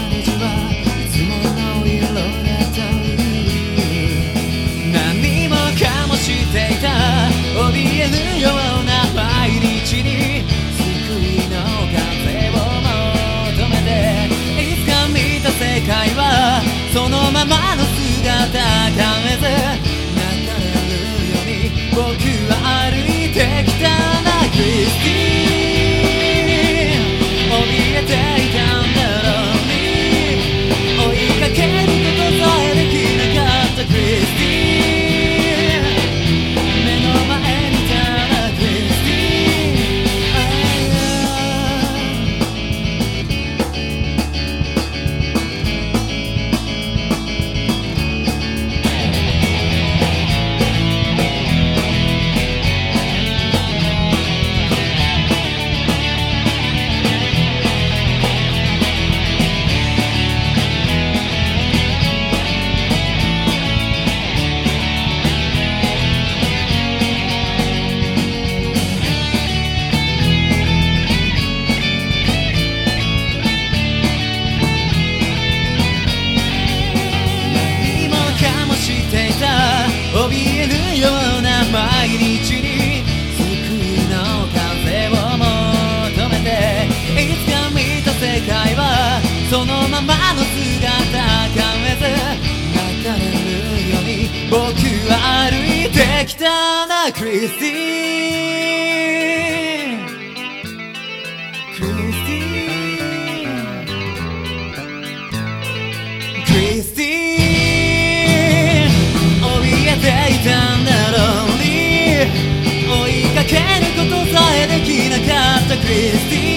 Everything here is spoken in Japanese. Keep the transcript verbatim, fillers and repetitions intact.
レージはいつもの色だという何もかもしていた怯えるような毎日に救いの風を求めていつか見た世界はそのままの姿変えず流れるように僕は歩いてきたなクリスティーン怯えていたんだろうに追いかけることさえできなかったクリスティーン目の前にいたなクリスティ怯えるような毎日に救いの風を求めていつか見た世界はそのままの姿変えず流れるように僕は歩いてきたなクリスティーンクリスティーンクリスティーンていたんだろうに追いかけることさえできなかったクリスティ